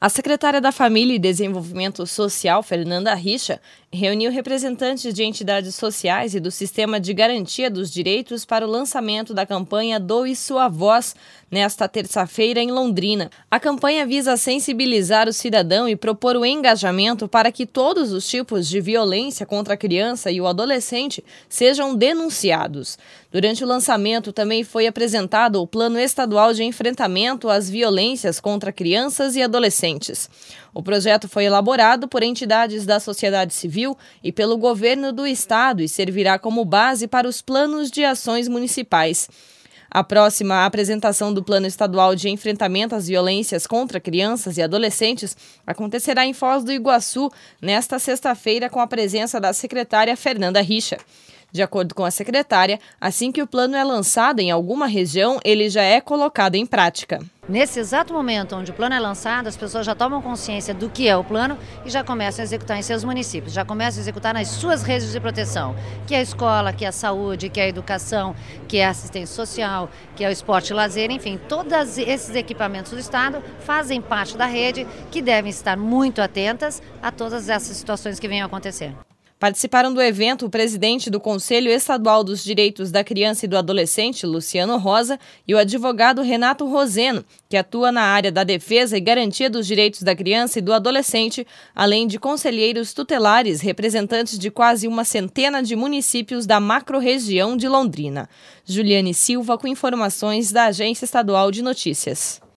A secretária da Família e Desenvolvimento Social, Fernanda Richa, reuniu representantes de entidades sociais e do Sistema de Garantia dos Direitos para o lançamento da campanha Doe Sua Voz, nesta terça-feira em Londrina. A campanha visa sensibilizar o cidadão e propor o engajamento para que todos os tipos de violência contra a criança e o adolescente sejam denunciados. Durante o lançamento também foi apresentado o Plano Estadual de Enfrentamento às Violências contra Crianças e Adolescentes. O projeto foi elaborado por entidades da sociedade civil e pelo governo do estado e servirá como base para os planos de ações municipais. A próxima apresentação do Plano Estadual de Enfrentamento às Violências contra Crianças e Adolescentes acontecerá em Foz do Iguaçu nesta sexta-feira com a presença da secretária Fernanda Richa. De acordo com a secretária, assim que o plano é lançado em alguma região, ele já é colocado em prática. Nesse exato momento onde o plano é lançado, as pessoas já tomam consciência do que é o plano e já começam a executar em seus municípios, já começam a executar nas suas redes de proteção, que é a escola, que é a saúde, que é a educação, que é a assistência social, que é o esporte e lazer, enfim, todos esses equipamentos do Estado fazem parte da rede que devem estar muito atentas a todas essas situações que venham a acontecer. Participaram do evento o presidente do Conselho Estadual dos Direitos da Criança e do Adolescente, Luciano Rosa, e o advogado Renato Roseno, que atua na área da defesa e garantia dos direitos da criança e do adolescente, além de conselheiros tutelares, representantes de quase uma centena de municípios da macro-região de Londrina. Juliane Silva com informações da Agência Estadual de Notícias.